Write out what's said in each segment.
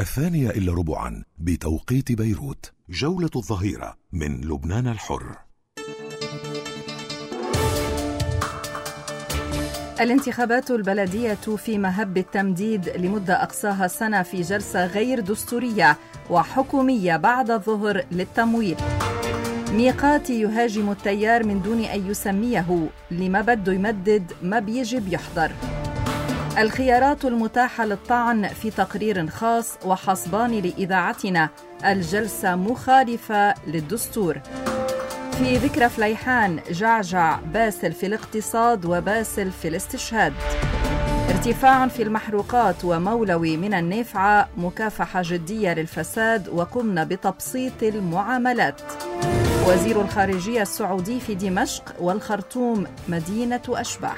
2:15 بتوقيت بيروت. جولة الظهيرة من لبنان الحر. الانتخابات البلدية في مهب التمديد لمدة أقصاها سنة في جلسة غير دستورية وحكومية بعد الظهر للتمويل. ميقاتي يهاجم التيار من دون أن يسميه، لما بده يمدد ما بيجي بيحضر. الخيارات المتاحة للطعن في تقرير خاص وحصبان لإذاعتنا، الجلسة مخالفة للدستور. في ذكرى فليحان، جعجع باسل في الاقتصاد وباسل في الاستشهاد. ارتفاع في المحروقات ومولوي من النافعة، مكافحة جدية للفساد وقمنا بتبسيط المعاملات. وزير الخارجية السعودي في دمشق والخرطوم مدينة أشباح.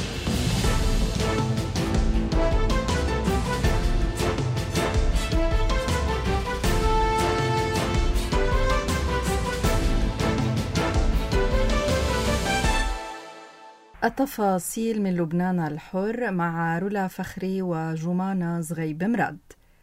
التفاصيل من لبنان الحر مع رولا فخري وجمانة زغيب مراد.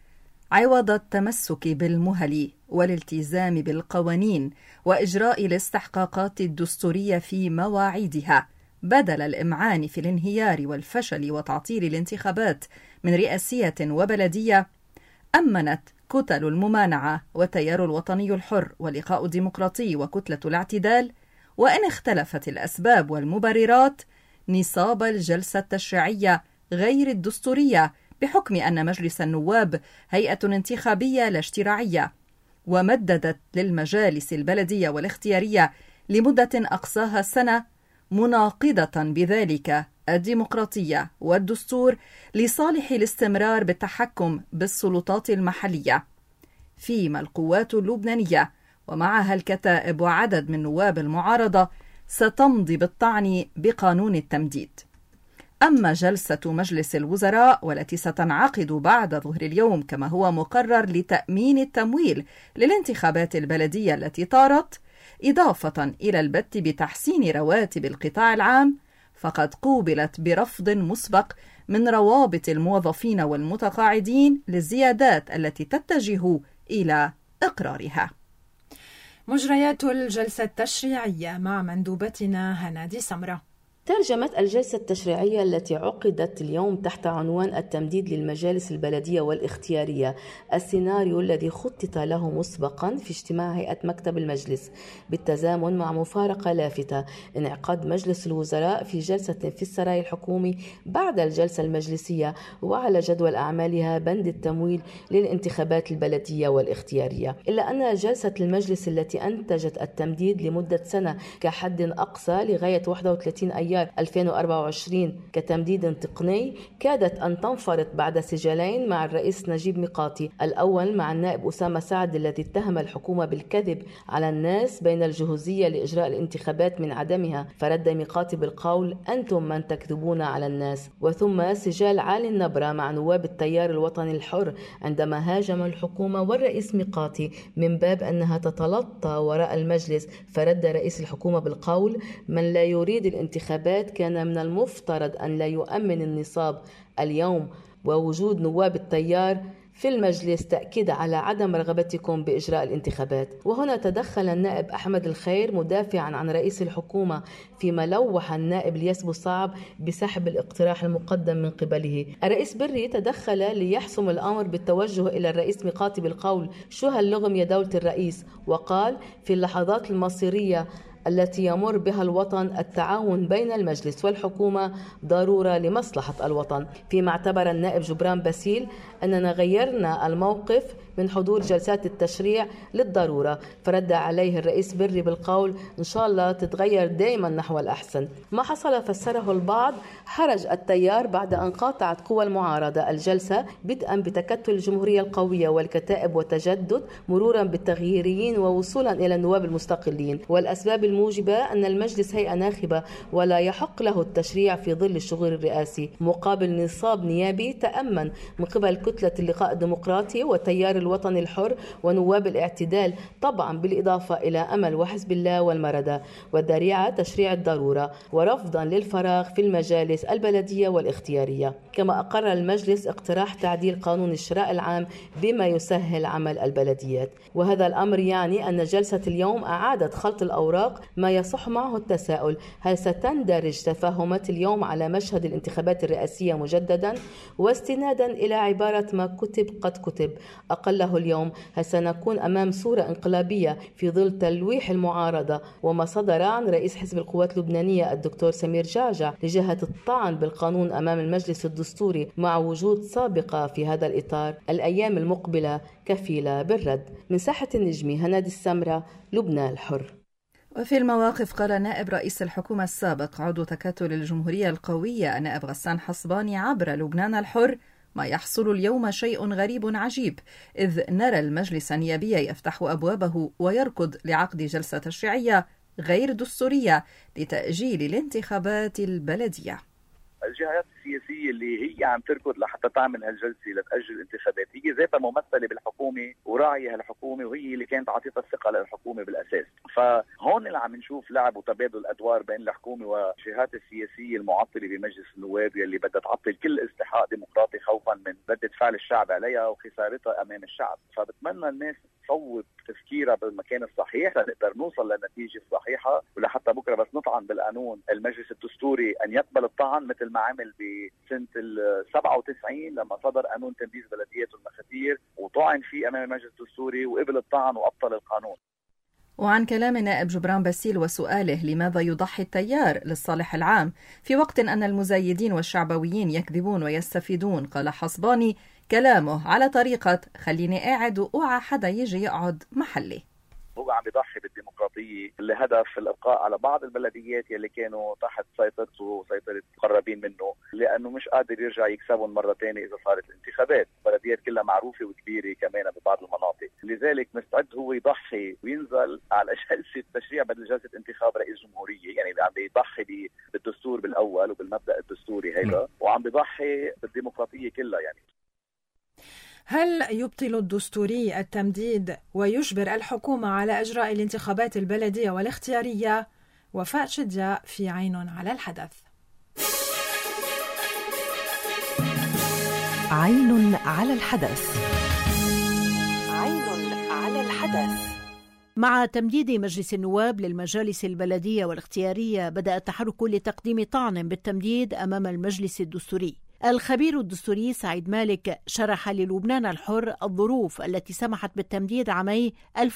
عوض التمسك بالمهل والالتزام بالقوانين وإجراء الاستحقاقات الدستورية في مواعيدها، بدل الإمعان في الانهيار والفشل وتعطيل الانتخابات من رئاسية وبلدية، أمنت كتل الممانعة والتيار الوطني الحر واللقاء الديمقراطي وكتلة الاعتدال، وإن اختلفت الأسباب والمبررات، نصاب الجلسة التشريعية غير الدستورية، بحكم أن مجلس النواب هيئة انتخابية لا اشتراعية، ومددت للمجالس البلدية والاختيارية لمدة أقصاها سنة، مناقضة بذلك الديمقراطية والدستور لصالح الاستمرار بالتحكم بالسلطات المحلية. فيما القوات اللبنانية ومعها الكتائب وعدد من نواب المعارضة ستمضي بالطعن بقانون التمديد. أما جلسة مجلس الوزراء والتي ستنعقد بعد ظهر اليوم كما هو مقرر لتأمين التمويل للانتخابات البلدية التي طارت، إضافة إلى البت بتحسين رواتب القطاع العام، فقد قوبلت برفض مسبق من روابط الموظفين والمتقاعدين للزيادات التي تتجه إلى إقرارها. مجريات الجلسة التشريعية مع مندوبتنا هنادي سمرة. ترجمت الجلسة التشريعية التي عقدت اليوم تحت عنوان التمديد للمجالس البلدية والاختيارية السيناريو الذي خطط له مسبقا في اجتماع هيئة مكتب المجلس، بالتزامن مع مفارقة لافتة: انعقاد مجلس الوزراء في جلسة في السراي الحكومي بعد الجلسة المجلسية، وعلى جدول أعمالها بند التمويل للانتخابات البلدية والاختيارية. إلا أن جلسة المجلس التي أنتجت التمديد لمدة سنة كحد أقصى لغاية 31 أيار 2024 كتمديد تقني كادت أن تنفرط بعد سجالين مع الرئيس نجيب ميقاتي، الأول مع النائب أسامة سعد الذي اتهم الحكومة بالكذب على الناس بين الجهوزية لإجراء الانتخابات من عدمها، فرد ميقاتي بالقول: أنتم من تكذبون على الناس. وثم سجال عالي النبرة مع نواب التيار الوطني الحر عندما هاجم الحكومة والرئيس ميقاتي من باب أنها تتلطى وراء المجلس، فرد رئيس الحكومة بالقول: من لا يريد الانتخابات كان من المفترض أن لا يؤمن النصاب اليوم، ووجود نواب التيار في المجلس تأكيد على عدم رغبتكم بإجراء الانتخابات. وهنا تدخل النائب أحمد الخير مدافعا عن رئيس الحكومة، فيما لوح النائب الياس بوصعب بسحب الاقتراح المقدم من قبله. الرئيس بري تدخل ليحسم الأمر بالتوجه إلى الرئيس ميقاتي بالقول: شو هاللغم يا دولة الرئيس؟ وقال: في اللحظات المصيرية التي يمر بها الوطن التعاون بين المجلس والحكومة ضرورة لمصلحة الوطن. فيما اعتبر النائب جبران باسيل أننا غيرنا الموقف من حضور جلسات التشريع للضرورة، فرد عليه الرئيس بري بالقول: إن شاء الله تتغير دائما نحو الأحسن. ما حصل فسره البعض حرج التيار بعد أن قاطعت قوى المعارضة الجلسة، بدءا بتكتل الجمهورية القوية والكتائب وتجدد، مرورا بالتغييريين ووصولا إلى النواب المستقلين. والأسباب الموجبة أن المجلس هيئة ناخبة ولا يحق له التشريع في ظل الشغل الرئاسي، مقابل نصاب نيابي تأمن من قبل كتلة اللقاء الديمقراطي والتيار الوطني الحر ونواب الاعتدال، طبعا بالإضافة إلى أمل وحزب الله والمردة، والذريعة تشريع الضرورة ورفضا للفراغ في المجالس البلدية والاختيارية. كما أقر المجلس اقتراح تعديل قانون الشراء العام بما يسهل عمل البلديات، وهذا الأمر يعني أن جلسة اليوم أعادت خلط الأوراق، ما يصح معه التساؤل: هل ستندرج تفاهمات اليوم على مشهد الانتخابات الرئاسية مجددا؟ واستنادا إلى عبارة ما كتب قد كتب أقله اليوم، هل سنكون أمام صورة انقلابية في ظل تلويح المعارضة وما صدر عن رئيس حزب القوات اللبنانية الدكتور سمير جعجع لجهة الطعن بالقانون أمام المجلس الدستوري مع وجود سابقة في هذا الإطار؟ الأيام المقبلة كفيلة بالرد. من ساحة النجمي، هنادي السمرة، لبنان الحر. وفي المواقف قال نائب رئيس الحكومة السابق عضو تكتل الجمهورية القوية النائب غسان حصباني عبر لبنان الحر: ما يحصل اليوم شيء غريب عجيب، إذ نرى المجلس النيابي يفتح أبوابه ويركض لعقد جلسة تشريعية غير دستورية لتأجيل الانتخابات البلدية. الجهات السياسية اللي هي عم تركض لحتى تعمل هالجلسة لتأجل الانتخابات هي ذاتها ممثلة بالحكومة وراعية هالحكومة، وهي اللي كانت عطيتها الثقة للحكومة بالأساس. فهون اللي عم نشوف لعب وتبادل أدوار بين الحكومة والجهات السياسية المعطلة بمجلس النواب اللي بدها تعطل كل استحقاق ديمقراطي خوفا من ردة فعل الشعب عليها وخسارتها أمام الشعب. فبتمنى الناس تصوب تفكيرها بالمكان الصحيح لنقدر نوصل للنتيجة الصحيحة، ولحتى بكرة بس نطعن بالقانون المجلس الدستوري أن يقبل الطعن مثل ما عمل بسنة 97 لما صدر قانون تنفيذ بلديات والمخاتير وطعن فيه أمام المجلس الدستوري وقبل الطعن وأبطل القانون. وعن كلام نائب جبران باسيل وسؤاله لماذا يضحي التيار للصالح العام في وقت أن المزايدين والشعبويين يكذبون ويستفيدون، قال حصباني كلامه على طريقة خليني قاعد وأوعى حدا يجي يقعد محلي. هو عم يضحي بالديمقراطية لهدف الإبقاء على بعض البلديات يلي كانوا تحت سيطرته وسيطرة مقربين منه، لأنه مش قادر يرجع يكسبهم مرة تانية إذا صارت الانتخابات. البلديات كلها معروفة وكبيرة كمان ببعض المناطق، لذلك مستعد هو يضحي وينزل على جلسة تشريع بدل جلسة انتخاب رئيس جمهورية. يعني عم بيضحي بالدستور بالأول وبالمبدأ الدستوري هيدا، وعم بيضحي بالديمقراطية كلها. يعني هل يبطل الدستوري التمديد ويجبر الحكومة على إجراء الانتخابات البلدية والاختيارية؟ وفاء شدية في عين على الحدث. عين على الحدث. عين على الحدث. مع تمديد مجلس النواب للمجالس البلدية والاختيارية، بدأ التحرك لتقديم طعن بالتمديد أمام المجلس الدستوري. الخبير الدستوري سعيد مالك شرح للبنان الحر الظروف التي سمحت بالتمديد عامي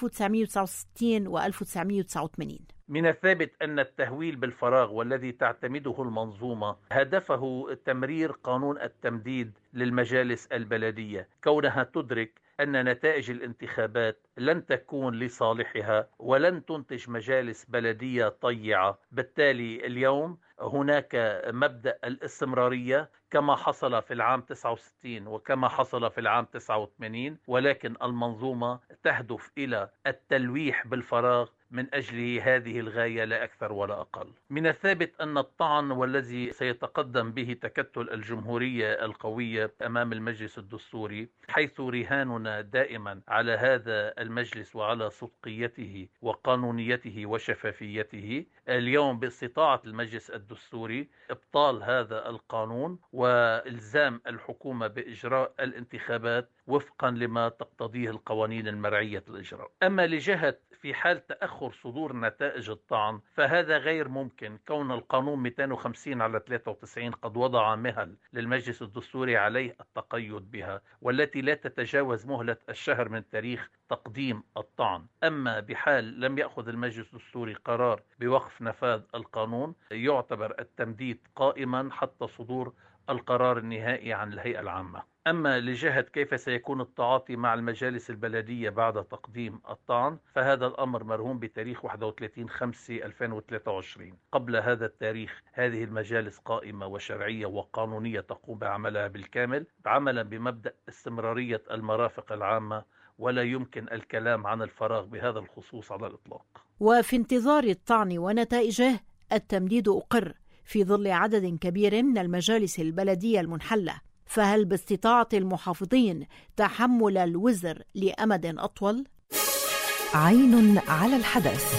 1969 و 1989. من الثابت أن التهويل بالفراغ والذي تعتمده المنظومة هدفه تمرير قانون التمديد للمجالس البلدية، كونها تدرك أن نتائج الانتخابات لن تكون لصالحها ولن تنتج مجالس بلدية طيعة. بالتالي اليوم هناك مبدأ الاستمرارية كما حصل في العام 69 وكما حصل في العام 89، ولكن المنظومة تهدف إلى التلويح بالفراغ من أجل هذه الغاية لا أكثر ولا أقل. من الثابت أن الطعن والذي سيتقدم به تكتل الجمهورية القوية أمام المجلس الدستوري، حيث رهاننا دائما على هذا المجلس وعلى صدقيته وقانونيته وشفافيته، اليوم باستطاعة المجلس الدستوري إبطال هذا القانون وإلزام الحكومة بإجراء الانتخابات وفقا لما تقتضيه القوانين المرعية الإجراء. أما لجهة في حال تأخر صدور نتائج الطعن فهذا غير ممكن، كون القانون 250/93 قد وضع مهل للمجلس الدستوري عليه التقيد بها، والتي لا تتجاوز مهلة الشهر من تاريخ تقديم الطعن. أما بحال لم يأخذ المجلس الدستوري قرار بوقف نفاذ القانون، يعتبر التمديد قائما حتى صدور القرار النهائي عن الهيئة العامة. أما لجهة كيف سيكون التعاطي مع المجالس البلدية بعد تقديم الطعن، فهذا الأمر مرهون بتاريخ 31/5/2023. قبل هذا التاريخ هذه المجالس قائمة وشرعية وقانونية تقوم بعملها بالكامل، عملا بمبدأ استمرارية المرافق العامة، ولا يمكن الكلام عن الفراغ بهذا الخصوص على الإطلاق. وفي انتظار الطعن ونتائجه التمديد أقر في ظل عدد كبير من المجالس البلدية المنحلة. فهل باستطاعة المحافظين تحمل الوزر لأمد أطول؟ عين على الحدث.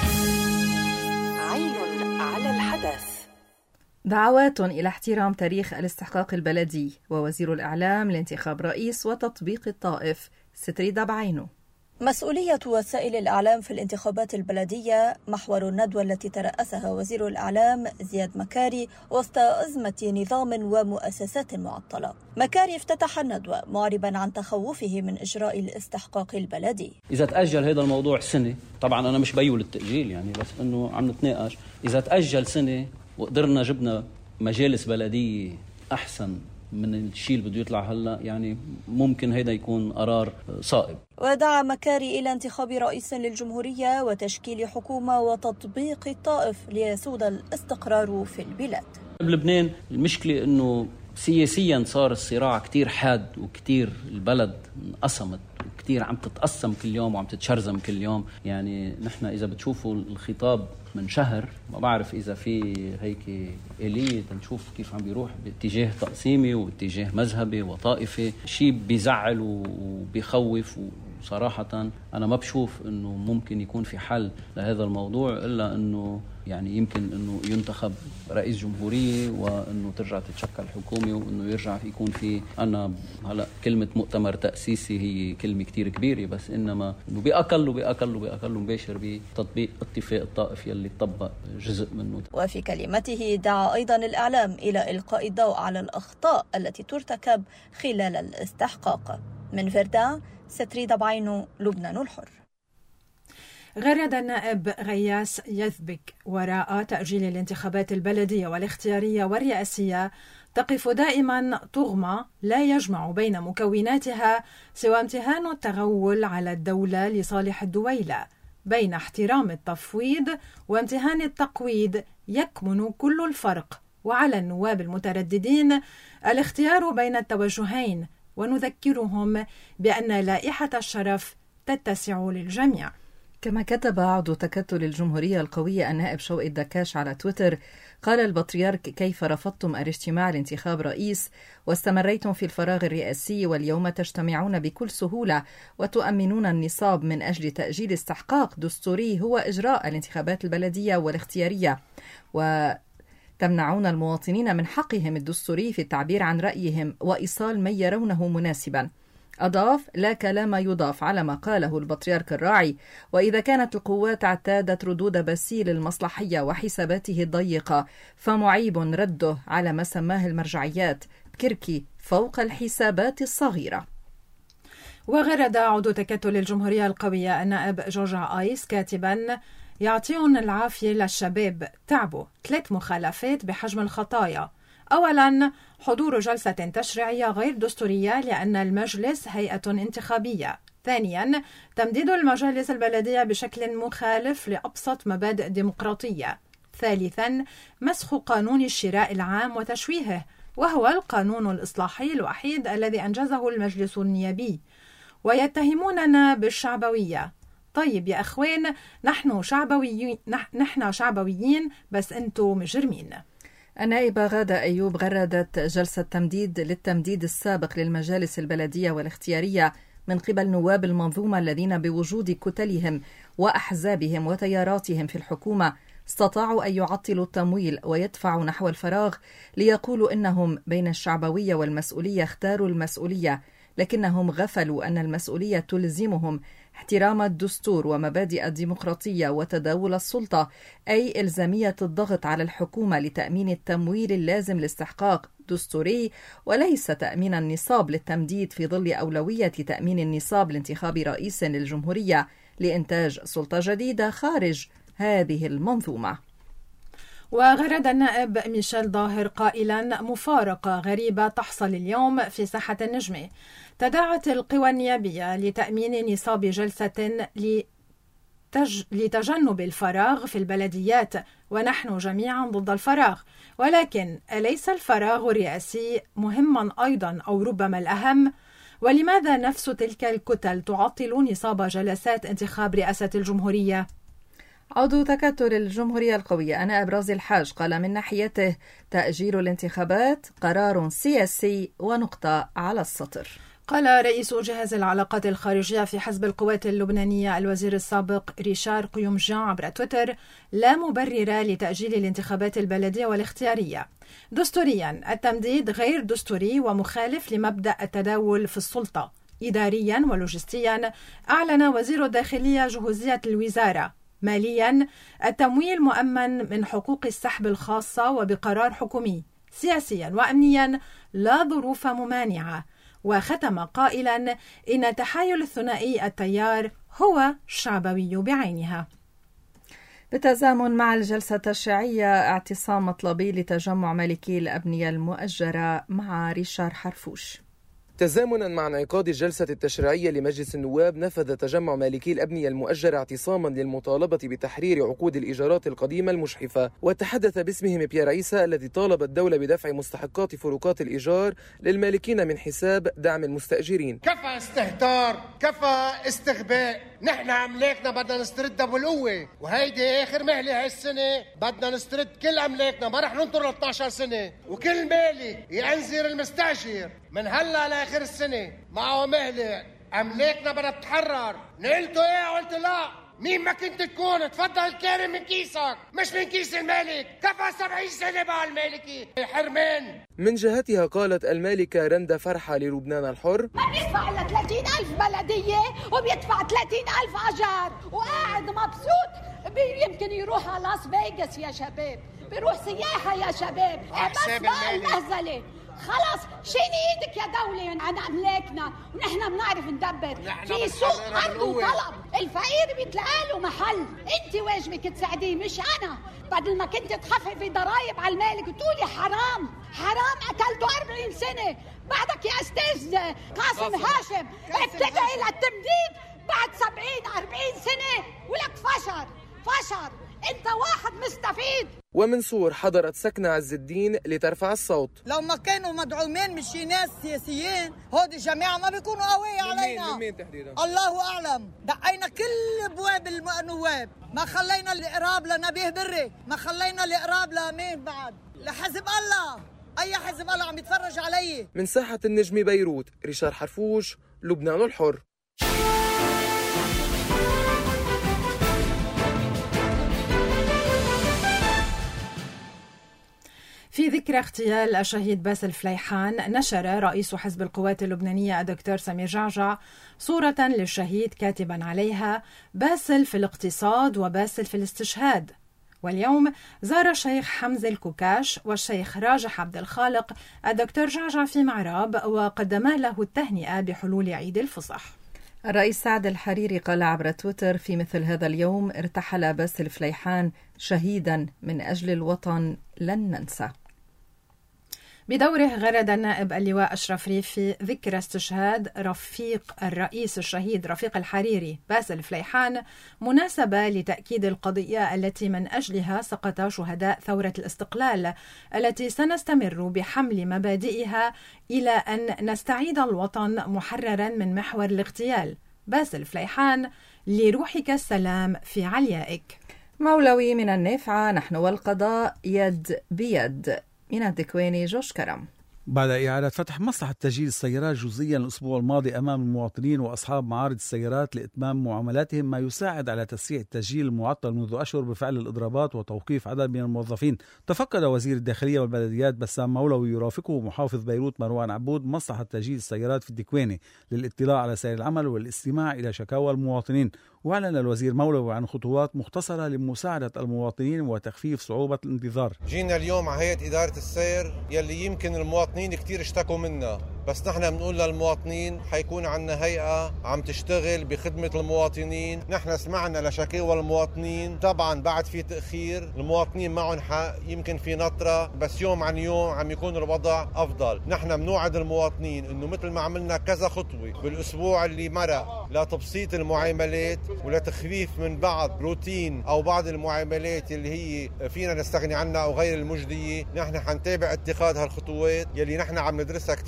عين على الحدث. دعوات إلى احترام تاريخ الاستحقاق البلدي، ووزير الإعلام لانتخاب رئيس وتطبيق الطائف ستريدة بعينه. مسؤولية وسائل الإعلام في الانتخابات البلدية محور الندوة التي ترأسها وزير الإعلام زياد مكاري وسط أزمة نظام ومؤسسات معطلة. مكاري افتتح الندوة معربا عن تخوفه من إجراء الاستحقاق البلدي. إذا تأجل هذا الموضوع سنة، طبعا أنا مش بيول التأجيل يعني، بس أنه عم نتناقش، إذا تأجل سنة وقدرنا جبنا مجالس بلدية أحسن من الشيء اللي بده يطلع هلا، يعني ممكن هيدا يكون قرار صائب. ودعا مكاري إلى انتخاب رئيس للجمهورية وتشكيل حكومة وتطبيق الطائف ليسود الاستقرار في البلاد. بلبنان المشكلة أنه سياسيا صار الصراع كتير حاد، وكتير البلد انقسمت، وكتير عم تتقسم كل يوم وعم تتشرزم كل يوم. يعني نحن إذا بتشوفوا الخطاب من شهر، ما بعرف إذا في هيك إلية نشوف كيف عم بيروح باتجاه تقسيمي واتجاه مذهبي وطائفي، شيء بيزعل وبيخوف. وصراحة أنا ما بشوف أنه ممكن يكون في حل لهذا الموضوع إلا أنه يعني يمكن أنه ينتخب رئيس جمهورية، وأنه ترجع تتشكل حكومة، وأنه يرجع يكون في، أنا هلأ كلمة مؤتمر تأسيسي هي كلمة كتير كبيرة، بس إنما أنه بأقل مباشر بتطبيق اتفاق الطائف يلي تطبق جزء منه. وفي كلمته دعا أيضا الإعلام إلى إلقاء الضوء على الأخطاء التي ترتكب خلال الاستحقاق. من فردان، ستريدة بعينه، لبنان الحر. غرد النائب غياس يثبك وراء تأجيل الانتخابات البلدية والاختيارية والرئاسية تقف دائما طغمة لا يجمع بين مكوناتها سوى امتهان التغول على الدولة لصالح الدويلة. بين احترام التفويض وامتهان التقويض يكمن كل الفرق، وعلى النواب المترددين الاختيار بين التوجهين، ونذكرهم بأن لائحة الشرف تتسع للجميع. كما كتب عضو تكتل الجمهورية القوية النائب شوقي الدكاش على تويتر: قال البطريرك: كيف رفضتم الاجتماع لانتخاب رئيس واستمريتم في الفراغ الرئاسي، واليوم تجتمعون بكل سهولة وتؤمنون النصاب من أجل تأجيل استحقاق دستوري هو إجراء الانتخابات البلدية والاختيارية، وتمنعون المواطنين من حقهم الدستوري في التعبير عن رأيهم وإيصال من يرونه مناسبا. أضاف: لا كلام يضاف على ما قاله البطريرك الراعي، وإذا كانت القوات اعتادت ردود باسيل المصلحية وحساباته الضيقة فمعيب رده على ما سماه المرجعيات كركي فوق الحسابات الصغيرة. وغرد عضو تكتل الجمهورية القوية النائب جورجا آيس كاتبا: يعطيهم العافية للشباب، تعبوا 3 مخالفات بحجم الخطايا. أولاً، حضور جلسة تشريعية غير دستورية لأن المجلس هيئة انتخابية. ثانياً، تمديد المجالس البلدية بشكل مخالف لأبسط مبادئ ديمقراطية. ثالثاً، مسخ قانون الشراء العام وتشويهه، وهو القانون الإصلاحي الوحيد الذي أنجزه المجلس النيابي. ويتهموننا بالشعبوية. طيب يا أخوان، نحن شعبويين بس أنتم مجرمين. النائبة غادة أيوب غردت جلسة تمديد للتمديد السابق للمجالس البلدية والاختيارية من قبل نواب المنظومة الذين بوجود كتلهم وأحزابهم وتياراتهم في الحكومة استطاعوا أن يعطلوا التمويل ويدفعوا نحو الفراغ ليقولوا إنهم بين الشعبوية والمسؤولية اختاروا المسؤولية، لكنهم غفلوا أن المسؤولية تلزمهم احترام الدستور ومبادئ الديمقراطية وتداول السلطة، أي إلزامية الضغط على الحكومة لتأمين التمويل اللازم لاستحقاق دستوري، وليس تأمين النصاب للتمديد في ظل أولوية تأمين النصاب لانتخاب رئيس للجمهورية لإنتاج سلطة جديدة خارج هذه المنظومة. وغرد النائب ميشيل ظاهر قائلا: مفارقة غريبة تحصل اليوم في ساحة النجمة. تداعت القوى النيابية لتأمين نصاب جلسة لتجنب الفراغ في البلديات، ونحن جميعا ضد الفراغ، ولكن أليس الفراغ الرئاسي مهما أيضا أو ربما الأهم؟ ولماذا نفس تلك الكتل تعطل نصاب جلسات انتخاب رئاسة الجمهورية؟ عضو تكتل الجمهورية القوية أنا إبراز الحاج قال من ناحيته تأجيل الانتخابات قرار سياسي ونقطة على السطر. قال رئيس جهاز العلاقات الخارجية في حزب القوات اللبنانية الوزير السابق ريشار قيومجان عبر تويتر: لا مبرر لتأجيل الانتخابات البلدية والاختيارية. دستوريا التمديد غير دستوري ومخالف لمبدأ التداول في السلطة. إداريا ولوجستيا أعلن وزير الداخلية جهوزية الوزارة. ماليا التمويل مؤمن من حقوق السحب الخاصة وبقرار حكومي. سياسيا وأمنيا لا ظروف ممانعة. وختم قائلا إن تحايل الثنائي التيار هو شعبوي بعينها. بالتزامن مع الجلسة التشريعية اعتصام مطلبي لتجمع مالكي الأبنية المؤجرة مع ريشار حرفوش. تزامنا مع انعقاد الجلسة التشريعية لمجلس النواب، نفذ تجمع مالكي الأبنية المؤجرة اعتصاما للمطالبة بتحرير عقود الإيجارات القديمة المجحفة. وتحدث باسمهم بيير عيسى الذي طالب الدولة بدفع مستحقات فروقات الإيجار للمالكين من حساب دعم المستأجرين. كفى استهتار، كفى استغباء، نحن أملاكنا بدنا نستردها بالقوة، وهيدي آخر مهلة هالسنة، بدنا نسترد كل أملاكنا، ما رح ننطر 12 سنة، وكل مالك ينذر المستأجر من هلا لاخر السنه معه مهله، املاكنا بدها تتحرر. نقلتوا ايه؟ قلت لا. مين ما كنت تكون تفضل كارم من كيسك مش من كيس المالك. كفى 70 سنه بقى المالكي حرمان. من جهتها قالت المالكة رندا فرحة للبنان الحر: ما بيدفع إلا 30,000 بلدية وبيدفع 30,000 أجار وقاعد مبسوط. يمكن يروح على لاس فيغاس يا شباب، بيروح سياحة يا شباب. بس بقى المهزلة خلص شيلي ايدك يا دولة عن املاكنا، ونحن بنعرف ندبر في سوق عرض وطلب. الفقير بيتلاقى له محل، انت واجبك تساعديه مش انا. بدل ما كنت تخففي ضرائب على المالك وتقولي حرام حرام اكلته 40 سنة، بعدك يا استاذ قاسم هاشم اتجهي للتمديد بعد 70-40 سنة ولك فشر. انت واحد مستفيد. ومن صور حضرت سكنة عز الدين لترفع الصوت: لو ما كانوا مدعومين من شي ناس سياسيين هودي جماعة ما بيكونوا قوية علينا. مين تحديدا؟ الله أعلم. دقينا كل أبواب النواب، ما خلينا الإقراب لنبيه بري، ما خلينا الإقراب لمين بعد، لحزب الله. أي حزب الله عم يتفرج علي. من ساحة النجم بيروت، ريشار حرفوش، لبنان الحر. في ذكرى اغتيال الشهيد باسل فليحان، نشر رئيس حزب القوات اللبنانية الدكتور سمير جعجع صورة للشهيد كاتبا عليها: باسل في الاقتصاد وباسل في الاستشهاد. واليوم زار الشيخ حمزة الكوكاش والشيخ راجح عبد الخالق الدكتور جعجع في معراب وقدما له التهنئة بحلول عيد الفصح. الرئيس سعد الحريري قال عبر تويتر: في مثل هذا اليوم ارتحل باسل فليحان شهيدا من أجل الوطن لن ننسى. بدوره غرد النائب اللواء أشرف ريفي ذكرى استشهاد رفيق الرئيس الشهيد رفيق الحريري باسل فليحان مناسبة لتأكيد القضية التي من أجلها سقط شهداء ثورة الاستقلال، التي سنستمر بحمل مبادئها إلى أن نستعيد الوطن محررا من محور الاغتيال. باسل فليحان: لروحك السلام في عليائك. مولوي من النافعة: نحن والقضاء يد بيد. من الدكواني جوش كرم. بعد إعادة فتح مصلحة تسجيل السيارات جزئيا الأسبوع الماضي أمام المواطنين وأصحاب معارض السيارات لإتمام معاملاتهم، ما يساعد على تسريع التسجيل المعطل منذ أشهر بفعل الإضرابات وتوقيف عدد من الموظفين. تفقد وزير الداخلية والبلديات بسام مولوي يرافقه محافظ بيروت مروان عبود مصلحة تسجيل السيارات في الدكواني للاطلاع على سير العمل والاستماع إلى شكاوى المواطنين. وأعلن الوزير مولوي عن خطوات مختصرة لمساعدة المواطنين وتخفيف صعوبة الانتظار. جينا اليوم على هيئة إدارة السير يلي يمكن المواطنين كتير اشتكوا منا، بس نحن بنقول للمواطنين حيكون عنا هيئة عم تشتغل بخدمة المواطنين. نحن سمعنا لشكاوى المواطنين، طبعا بعد في تأخير، المواطنين معهم حق، يمكن في نطرة، بس يوم عن يوم عم يكون الوضع أفضل. نحن بنوعد المواطنين إنه مثل ما عملنا كذا خطوة بالأسبوع اللي مرق لتبسيط المعاملات ولتخفيف من بعض روتين أو بعض المعاملات اللي هي فينا نستغني عنها أو غير المجدية، نحن حنتابع اتخاذ هالخطوات يلي نحن عم ندرسها كتير منيح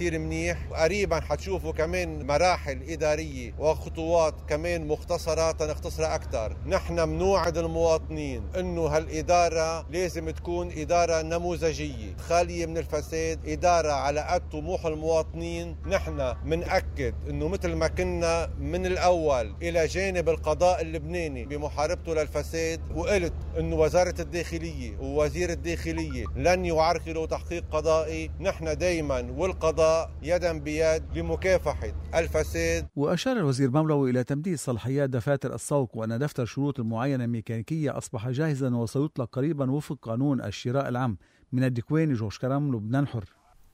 منيح. قريبا حتشوفوا كمان مراحل إدارية وخطوات كمان مختصرة تنختصرها أكثر. نحن منوعد المواطنين إنه هالإدارة لازم تكون إدارة نموذجية خالية من الفساد، إدارة على قد طموح المواطنين. نحن منأكد إنه مثل ما كنا من الأول إلى جانب القضاء اللبناني بمحاربته للفساد، وقلت إنه وزارة الداخلية ووزير الداخلية لن يعرقلوا تحقيق قضائي، نحن دايما والقضاء يدا بيد لمكافحة الفساد. وأشار الوزير مملوي إلى تمديد صلاحيات دفاتر الصوت، وأن دفتر شروط المعاينة الميكانيكية أصبح جاهزا وسيطلق قريبا وفق قانون الشراء العام. من الدكوين جورج كرم، لبنان حر.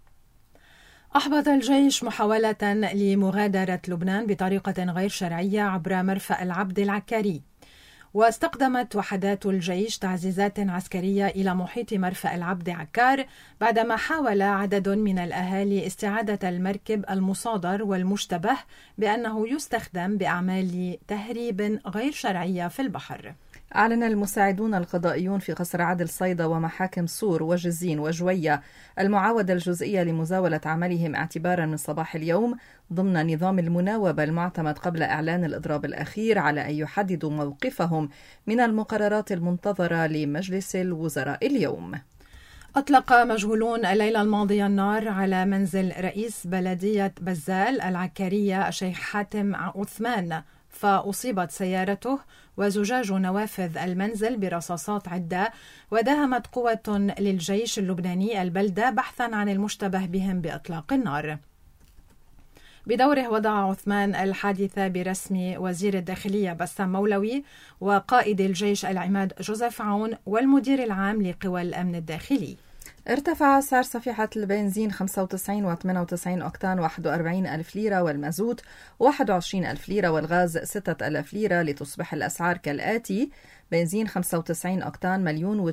أحبط الجيش محاولة لمغادرة لبنان بطريقة غير شرعية عبر مرفأ العبد العكاري، واستخدمت وحدات الجيش تعزيزات عسكرية إلى محيط مرفأ العبد عكار بعدما حاول عدد من الأهالي استعادة المركب المصادر والمشتبه بأنه يستخدم بأعمال تهريب غير شرعية في البحر. أعلن المساعدون القضائيون في قصر عدل صيدا ومحاكم صور وجزين وجوية المعاودة الجزئية لمزاولة عملهم اعتبارا من صباح اليوم ضمن نظام المناوبة المعتمد قبل إعلان الإضراب الأخير على أن يحددوا موقفهم من المقررات المنتظرة لمجلس الوزراء اليوم. أطلق مجهولون الليلة الماضية النار على منزل رئيس بلدية بزال العكارية الشيخ حاتم عثمان، فأصيبت سيارته وزجاج نوافذ المنزل برصاصات عدة، وداهمت قوة للجيش اللبناني البلدة بحثا عن المشتبه بهم بإطلاق النار. بدوره وضع عثمان الحادثة برسم وزير الداخلية بسام مولوي وقائد الجيش العماد جوزيف عون والمدير العام لقوى الأمن الداخلي. ارتفع سعر صفيحة البنزين 95 و98 أوكتان 41,000 ليرة، والمازوت 21,000 ليرة، والغاز 6,000 ليرة، لتصبح الأسعار كالآتي: بنزين 95 أوكتان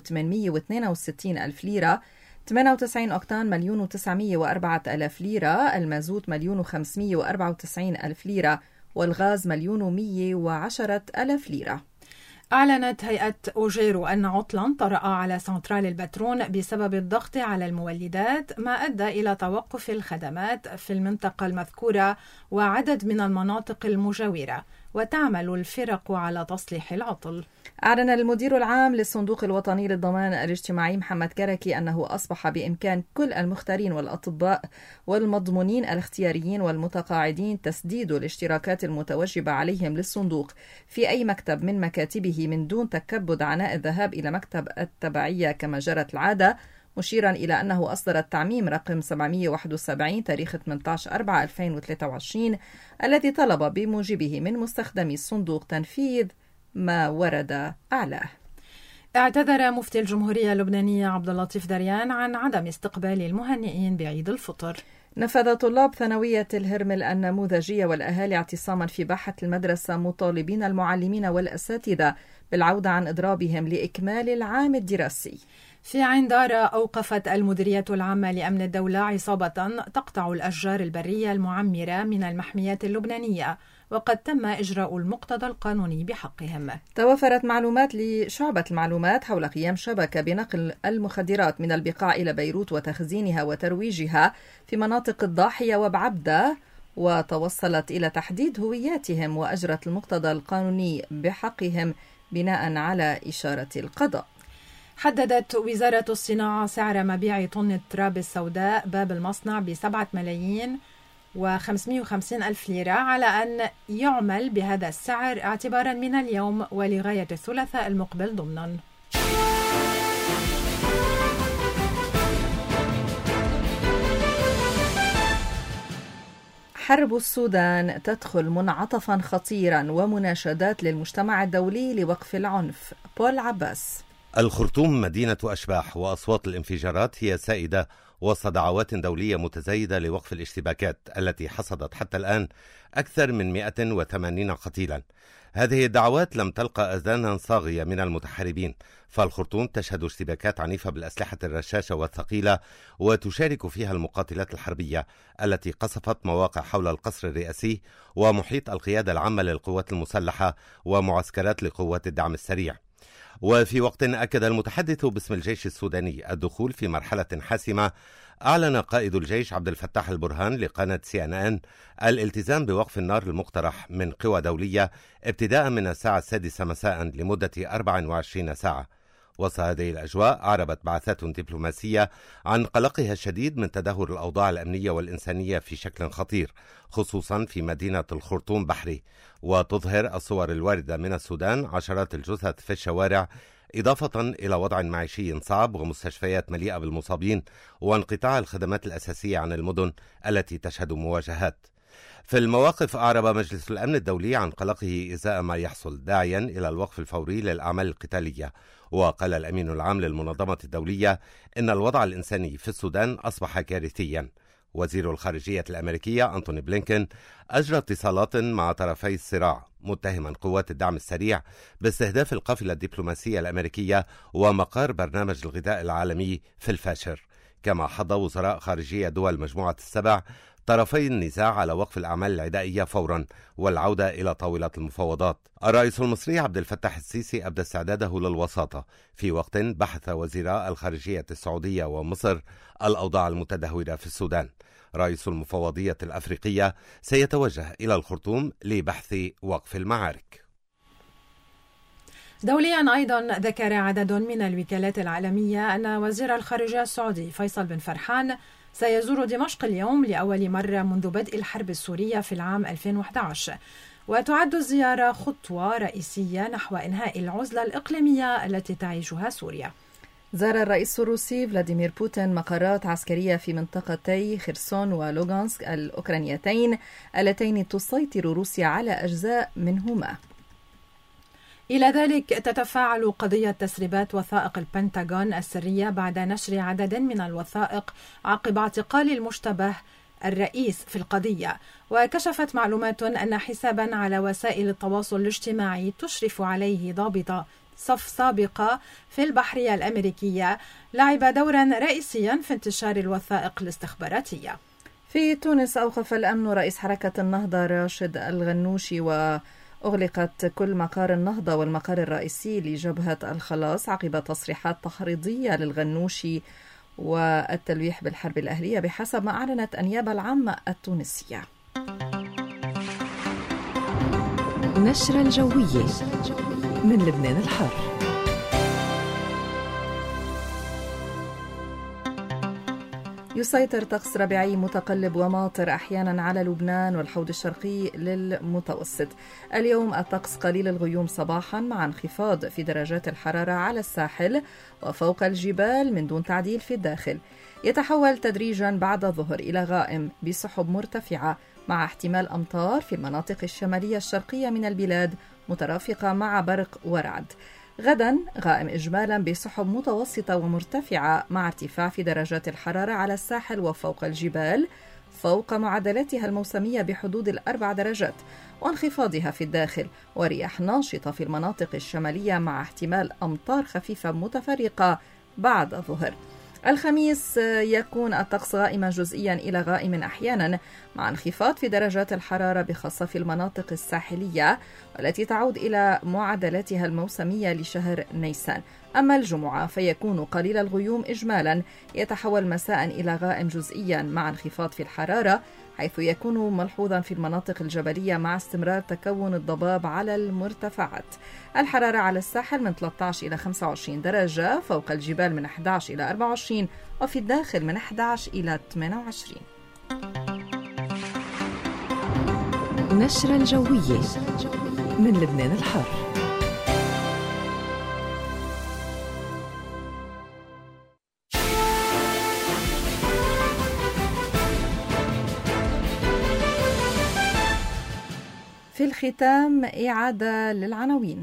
1,262,000 ليرة، 98 أوكتان 1,904,000 ليرة، المازوت 1,594,000 ليرة، والغاز 1,110,000 ليرة. أعلنت هيئة أوجيرو أن عطلا طرأ على سنترال البترون بسبب الضغط على المولدات، ما أدى إلى توقف الخدمات في المنطقة المذكورة وعدد من المناطق المجاورة، وتعمل الفرق على تصليح العطل. أعلن المدير العام للصندوق الوطني للضمان الاجتماعي محمد كركي أنه أصبح بإمكان كل المختارين والأطباء والمضمونين الاختياريين والمتقاعدين تسديد الاشتراكات المتوجبة عليهم للصندوق في أي مكتب من مكاتبه من دون تكبد عناء الذهاب إلى مكتب التبعية كما جرت العادة، مشيرا إلى أنه أصدر التعميم رقم 771 تاريخ 18/4/2023 الذي طلب بموجبه من مستخدمي الصندوق تنفيذ ما ورد أعلاه. اعتذر مفتي الجمهورية اللبنانية عبد اللطيف دريان عن عدم استقبال المهنئين بعيد الفطر. نفذ طلاب ثانوية الهرمل النموذجية والأهالي اعتصاما في باحة المدرسة مطالبين المعلمين والأساتذة بالعودة عن إضرابهم لإكمال العام الدراسي. في عين دارة أوقفت المديرية العامة لأمن الدولة عصابة تقطع الأشجار البرية المعمرة من المحميات اللبنانية، وقد تم إجراء المقتضى القانوني بحقهم. توفرت معلومات لشعبة المعلومات حول قيام شبكة بنقل المخدرات من البقاع إلى بيروت وتخزينها وترويجها في مناطق الضاحية وبعبدة، وتوصلت إلى تحديد هوياتهم وأجرت المقتضى القانوني بحقهم بناء على إشارة القضاء. حددت وزارة الصناعة سعر مبيع طن التراب السوداء باب المصنع ب7,550,000 ليرة، على أن يعمل بهذا السعر اعتبارا من اليوم ولغاية الثلاثاء المقبل ضمنا. حرب السودان تدخل منعطفا خطيرا ومناشدات للمجتمع الدولي لوقف العنف. بول عباس. الخرطوم مدينة أشباح، وأصوات الانفجارات هي سائدة وسط دعوات دولية متزايدة لوقف الاشتباكات التي حصدت حتى الآن أكثر من 180 قتيلا. هذه الدعوات لم تلقى أذانا صاغية من المتحاربين، فالخرطوم تشهد اشتباكات عنيفة بالأسلحة الرشاشة والثقيلة، وتشارك فيها المقاتلات الحربية التي قصفت مواقع حول القصر الرئاسي ومحيط القيادة العامة للقوات المسلحة ومعسكرات لقوات الدعم السريع. وفي وقت أكد المتحدث باسم الجيش السوداني الدخول في مرحلة حاسمة، أعلن قائد الجيش عبد الفتاح البرهان لقناة CNN الالتزام بوقف النار المقترح من قوى دولية ابتداء من الساعة 6 مساء لمدة 24 ساعة. وسط هذه الأجواء أعربت بعثات دبلوماسية عن قلقها الشديد من تدهور الأوضاع الأمنية والإنسانية في شكل خطير، خصوصا في مدينة الخرطوم بحري، وتظهر الصور الواردة من السودان عشرات الجثث في الشوارع، إضافة إلى وضع معيشي صعب ومستشفيات مليئة بالمصابين وانقطاع الخدمات الأساسية عن المدن التي تشهد مواجهات. في المواقف أعرب مجلس الأمن الدولي عن قلقه إزاء ما يحصل، داعيا إلى الوقف الفوري للأعمال القتالية. وقال الأمين العام للمنظمة الدولية إن الوضع الإنساني في السودان أصبح كارثيا. وزير الخارجية الأمريكية أنتوني بلينكن أجرى اتصالات مع طرفي الصراع، متهما قوات الدعم السريع باستهداف القافلة الدبلوماسية الأمريكية ومقار برنامج الغذاء العالمي في الفاشر. كما حض وزراء خارجية دول مجموعة السبع طرفي النزاع على وقف الأعمال العدائية فورا والعودة إلى طاولة المفاوضات. الرئيس المصري عبد الفتاح السيسي أبدى استعداده للوساطة في وقت بحث وزيراء الخارجية السعودية ومصر الأوضاع المتدهورة في السودان. رئيس المفوضية الأفريقية سيتوجه إلى الخرطوم لبحث وقف المعارك. دوليا أيضا ذكر عدد من الوكالات العالمية أن وزير الخارجية السعودي فيصل بن فرحان سيزور دمشق اليوم لأول مرة منذ بدء الحرب السورية في العام 2011، وتعد الزيارة خطوة رئيسية نحو إنهاء العزلة الإقليمية التي تعيشها سوريا. زار الرئيس الروسي فلاديمير بوتين مقرات عسكرية في منطقتي خيرسون ولوغانسك الأوكرانيتين اللتين تسيطر روسيا على أجزاء منهما. إلى ذلك تتفاعل قضية تسريبات وثائق البنتاغون السرية بعد نشر عدد من الوثائق عقب اعتقال المشتبه الرئيس في القضية. وكشفت معلومات أن حسابا على وسائل التواصل الاجتماعي تشرف عليه ضابطة صف سابقة في البحرية الأمريكية لعب دورا رئيسيا في انتشار الوثائق الاستخباراتية. في تونس أوقف الأمن رئيس حركة النهضة راشد الغنوشي وأغلقت كل مقار النهضة والمقر الرئيسي لجبهة الخلاص عقب تصريحات تحريضية للغنوشي والتلويح بالحرب الأهلية بحسب ما أعلنت النيابة العامة التونسية. نشرة الجوية من لبنان الحر. يسيطر طقس ربيعي متقلب وماطر أحيانا على لبنان والحوض الشرقي للمتوسط. اليوم الطقس قليل الغيوم صباحا مع انخفاض في درجات الحرارة على الساحل وفوق الجبال من دون تعديل في الداخل. يتحول تدريجا بعد الظهر إلى غائم بسحب مرتفعة مع احتمال أمطار في المناطق الشمالية الشرقية من البلاد مترافقة مع برق ورعد. غدا غائم إجمالا بسحب متوسطة ومرتفعة مع ارتفاع في درجات الحرارة على الساحل وفوق الجبال فوق معدلاتها الموسمية بحدود 4 درجات وانخفاضها في الداخل، ورياح ناشطة في المناطق الشمالية مع احتمال أمطار خفيفة متفرقة بعد الظهر. الخميس يكون الطقس غائما جزئيا إلى غائم أحيانا مع انخفاض في درجات الحرارة بخاصة في المناطق الساحلية والتي تعود إلى معدلاتها الموسمية لشهر نيسان. أما الجمعة فيكون قليل الغيوم إجمالا يتحول مساء إلى غائم جزئيا مع انخفاض في الحرارة حيث يكون ملحوظا في المناطق الجبلية مع استمرار تكون الضباب على المرتفعات. الحرارة على الساحل من 13 إلى 25 درجة، فوق الجبال من 11 إلى 24 وفي الداخل من 11 إلى 28. نشرة الجوية من لبنان الحر. في الختام إعادة للعناوين.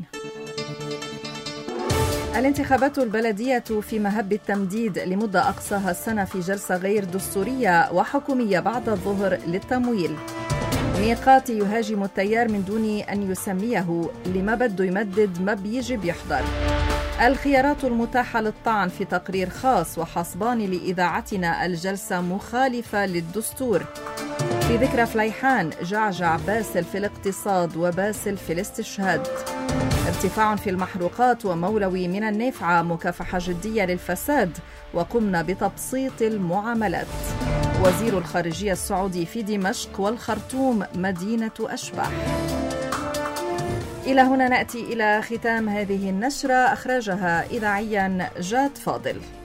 الانتخابات البلدية في مهب التمديد لمدة أقصاها السنة في جلسة غير دستورية وحكومية بعد الظهر للتمويل. ميقات يهاجم التيار من دون أن يسميه، لما بده يمدد ما بيجي بيحضر. الخيارات المتاحة للطعن في تقرير خاص وحسبان لإذاعتنا الجلسة مخالفة للدستور. في ذكرى فليحان، جعجع باسل في الاقتصاد وباسل في الاستشهاد. ارتفاع في المحروقات ومولوي من النافعة، مكافحة جدية للفساد وقمنا بتبسيط المعاملات. وزير الخارجية السعودي في دمشق والخرطوم مدينة أشباح. إلى هنا نأتي إلى ختام هذه النشرة، أخرجها إذاعيا جاد فاضل.